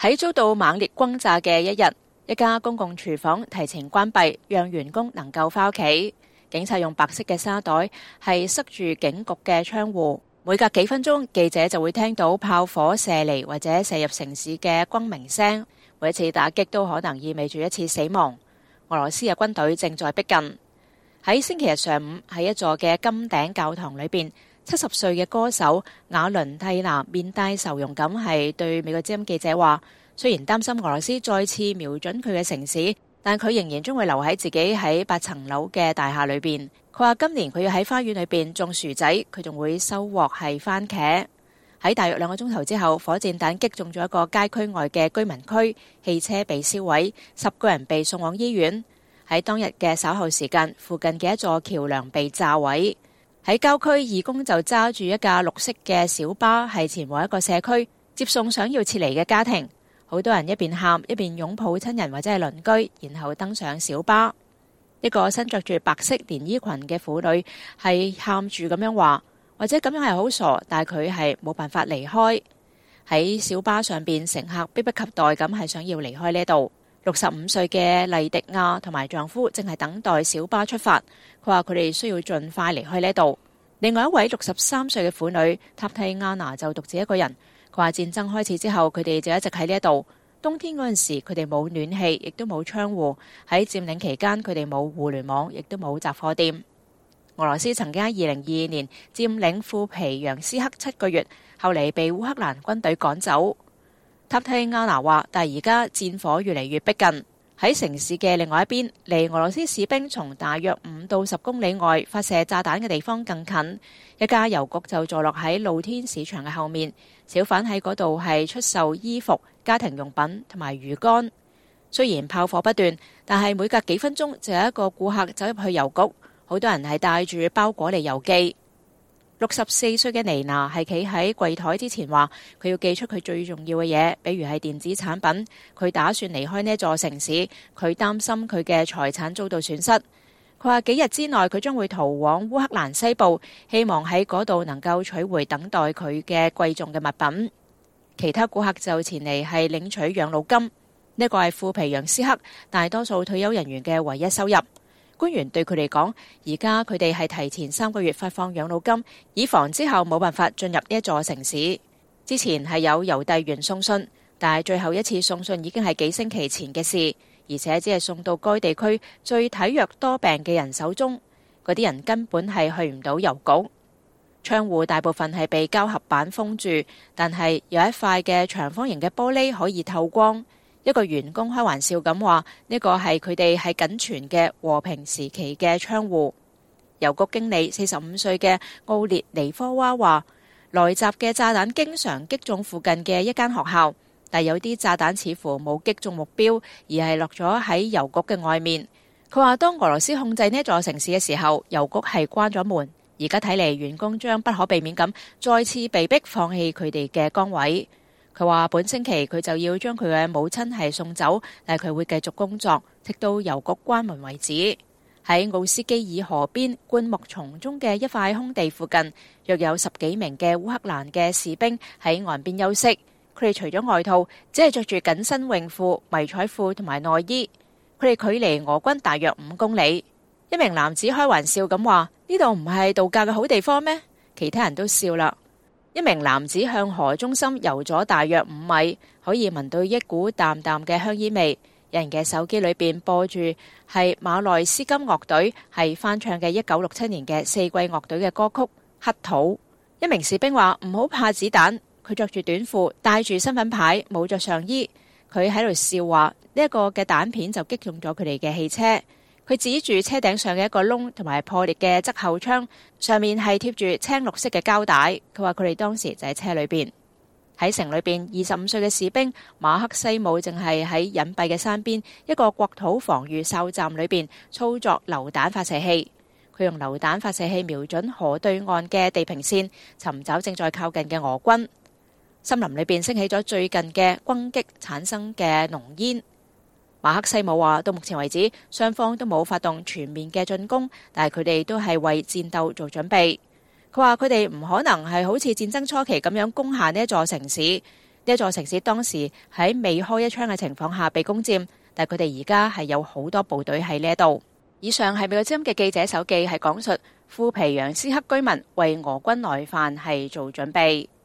喺遭到猛烈轟炸嘅一日，一家公共廚房提前關閉，讓員工能夠返屋企。警察用白色嘅沙袋係塞住警局嘅窗戶，每隔幾分鐘，記者就會聽到炮火射嚟或者射入城市嘅轟鳴聲。每一次打擊都可能意味住一次死亡。俄羅斯嘅軍隊正在逼近。喺星期日上午，喺一座嘅金頂教堂裏邊，70歲嘅歌手瓦倫蒂娜面帶愁容咁係對美國之音記者話，雖然擔心俄羅斯再次瞄準佢嘅城市，但佢仍然將會留喺自己喺8層樓嘅大廈裏邊。佢話今年佢要喺花園裏邊種薯仔，佢仲會收穫係番茄。喺大約2個鐘頭之後，火箭彈擊中咗一個街區外嘅居民區，汽車被燒毀，10個人被送往醫院。喺當日嘅稍後時間，附近嘅一座橋樑被炸毀。喺郊區，義工就揸住一架綠色嘅小巴，係前往一個社區接送想要撤離嘅家庭。好多人一邊喊一邊擁抱親人或者係鄰居，然後登上小巴。一個身着住白色連衣裙嘅婦女係喊住咁樣話，或者咁樣係好傻，但係佢係冇辦法離開。喺小巴上邊，乘客迫不及待咁係想要離開呢度。65歲嘅麗迪亞同埋丈夫正係等待小巴出發。佢話佢哋需要盡快離開呢度。另外一位63歲嘅婦女塔蒂亞娜就獨自一個人。佢話戰爭開始之後，佢哋就一直喺呢度。冬天嗰陣時，佢哋冇暖氣，亦都冇窗戶。喺佔領期間，佢哋冇互聯網，亦都冇雜貨店。俄羅斯曾經喺2022年佔領庫皮揚斯克7個月，後嚟被烏克蘭軍隊趕走。塔蒂亞娜話，但係而家戰火越嚟越逼近。喺城市嘅另外一邊，離俄羅斯士兵從大約5到10公里外發射炸彈嘅地方更近。一家郵局就坐落喺露天市場嘅後面，小販喺嗰度係出售衣服、家庭用品同埋魚乾。雖然炮火不斷，但係每隔幾分鐘就有一個顧客走入去郵局，好多人係帶住包裹嚟郵寄。64歲嘅妮娜係企喺櫃台之前話，佢要寄出佢最重要嘅嘢，比如係電子產品。佢打算離開呢座城市，佢擔心佢嘅財產遭到損失。佢話幾日之內佢將會逃往烏克蘭西部，希望喺嗰度能夠取回等待佢嘅貴重嘅物品。其他顧客就前嚟係領取養老金。呢個係庫皮揚斯克大多數退休人員嘅唯一收入。官員對佢哋講，而家佢哋係提前3個月發放養老金，以防之後冇辦法進入呢一座城市。之前係有郵遞員送信，但係最後一次送信已經係幾星期前嘅事，而且只係送到該地區最體弱多病嘅人手中。嗰啲人根本係去唔到郵局。窗戶大部分係被膠合板封住，但係有一塊嘅長方形嘅玻璃可以透光。一個員工開玩笑咁話，呢個係佢哋係僅存嘅和平時期嘅窗戶。郵局經理45歲嘅奧列尼科娃話，來襲嘅炸彈經常擊中附近嘅一間學校，但有啲炸彈似乎冇擊中目標，而係落咗喺郵局嘅外面。佢話當俄羅斯控制呢座城市嘅時候，郵局係關咗門。而家睇嚟，員工將不可避免咁再次被逼放棄佢哋嘅崗位。佢話本星期佢就要將佢嘅母親係送走，但係佢會繼續工作，直到郵局關門為止。喺奧斯基爾河邊灌木叢中嘅一塊空地附近，約有10幾名嘅烏克蘭嘅士兵喺岸邊休息。佢哋除咗外套，只係着住緊身泳褲、迷彩褲同埋內衣。佢哋距離俄軍大約5公里。一名男子開玩笑咁話：呢度唔係度假嘅好地方咩？其他人都笑啦。一名男子向河中心游咗大約5米，可以聞到一股淡淡嘅香煙味。有人嘅手機裏邊播住係馬內斯金樂隊係翻唱嘅1967年嘅4季樂隊嘅歌曲《黑土》。一名士兵話：唔好怕子彈。佢着住短褲，帶住身份牌，冇着上衣。佢喺度笑話呢一個嘅彈片就擊中咗佢哋嘅汽車。佢指住車頂上嘅一個窿同埋破裂嘅側後窗，上面係貼住青綠色嘅膠帶。佢話佢哋當時就喺車裏邊。喺城裏邊，25歲嘅士兵馬克西姆正係喺隱蔽嘅山邊一個國土防禦哨站裏邊操作榴彈發射器。佢用榴彈發射器瞄準河對岸嘅地平線，尋找正在靠近嘅俄軍。森林裏邊升起咗最近嘅轟擊產生嘅濃煙。馬克西姆話：到目前為止，雙方都冇發動全面嘅進攻，但係佢哋都係為戰鬥做準備。佢話佢哋唔可能係好似戰爭初期咁樣攻下呢一座城市。 呢一座城市當時喺未開一槍嘅情況下被攻佔，但佢哋而家係有好多部隊喺呢一度。以上係美國之音嘅記者手記，係講述庫皮揚斯克居民為俄軍來犯係做準備。